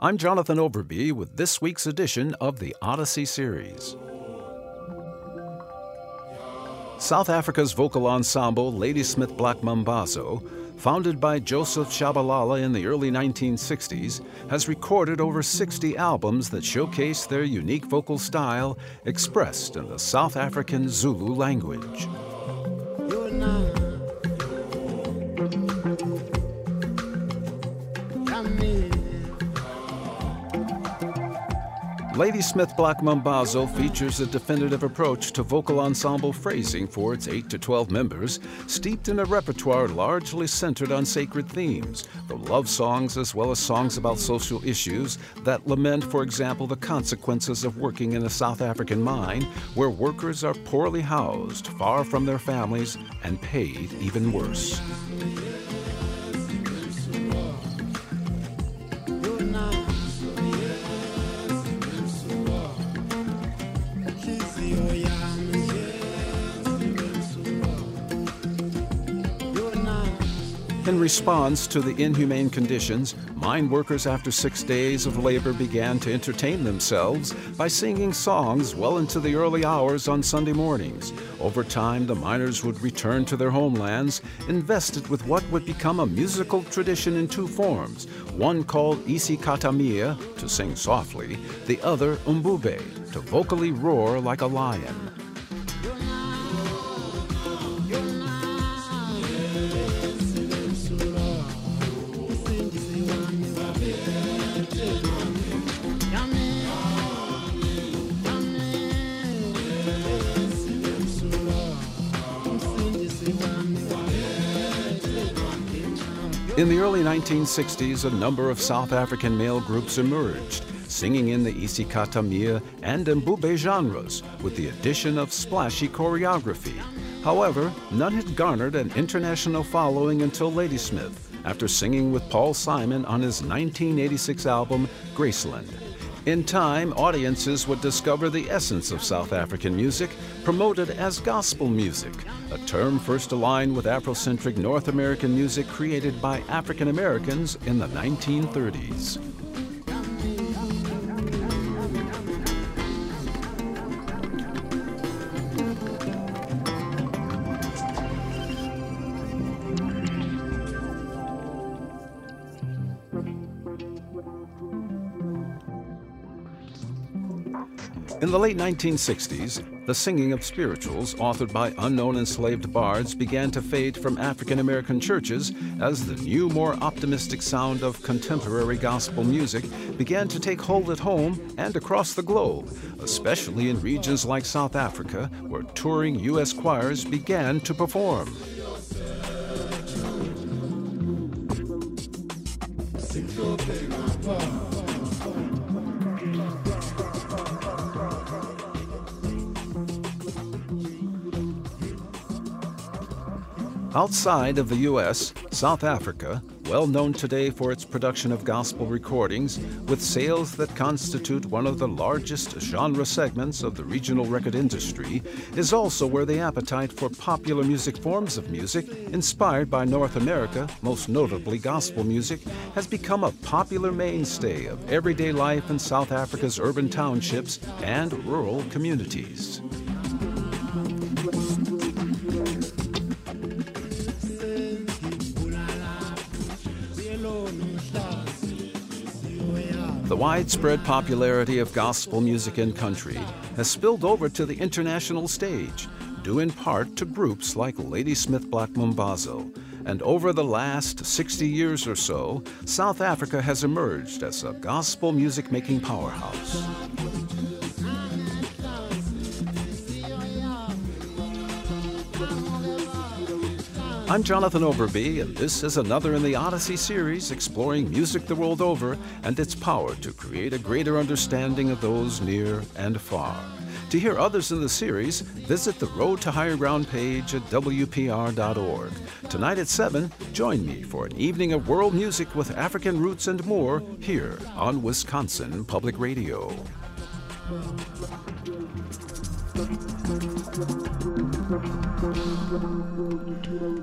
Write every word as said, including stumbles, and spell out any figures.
I'm Jonathan Overby with this week's edition of the Odyssey series. South Africa's vocal ensemble Ladysmith Black Mambazo, founded by Joseph Shabalala in the early nineteen sixties, has recorded over sixty albums that showcase their unique vocal style expressed in the South African Zulu language. Ladysmith Black Mambazo features a definitive approach to vocal ensemble phrasing for its eight to twelve members, steeped in a repertoire largely centered on sacred themes, from love songs as well as songs about social issues that lament, for example, the consequences of working in a South African mine, where workers are poorly housed, far from their families, and paid even worse. In response to the inhumane conditions, mine workers after six days of labor began to entertain themselves by singing songs well into the early hours on Sunday mornings. Over time, the miners would return to their homelands, invested with what would become a musical tradition in two forms, one called isicathamiya, to sing softly, the other umbube, to vocally roar like a lion. In the early nineteen sixties, a number of South African male groups emerged, singing in the isicathamiya and umbube genres, with the addition of splashy choreography. However, none had garnered an international following until Ladysmith, after singing with Paul Simon on his nineteen eighty-six album, Graceland. In time, audiences would discover the essence of South African music, promoted as gospel music, a term first aligned with Afrocentric North American music created by African Americans in the nineteen thirties. In the late nineteen sixties, the singing of spirituals, authored by unknown enslaved bards, began to fade from African American churches as the new, more optimistic sound of contemporary gospel music began to take hold at home and across the globe, especially in regions like South Africa, where touring U S choirs began to perform. Outside of the U S, South Africa, well known today for its production of gospel recordings, with sales that constitute one of the largest genre segments of the regional record industry, is also where the appetite for popular music forms of music, inspired by North America, most notably gospel music, has become a popular mainstay of everyday life in South Africa's urban townships and rural communities. The widespread popularity of gospel music in country has spilled over to the international stage, due in part to groups like Ladysmith Black Mambazo. And over the last sixty years or so, South Africa has emerged as a gospel music-making powerhouse. I'm Jonathan Overby, and this is another in the Odyssey series exploring music the world over and its power to create a greater understanding of those near and far. To hear others in the series, visit the Road to Higher Ground page at W P R dot org. Tonight at seven, join me for an evening of world music with African roots and more here on Wisconsin Public Radio. Thank you.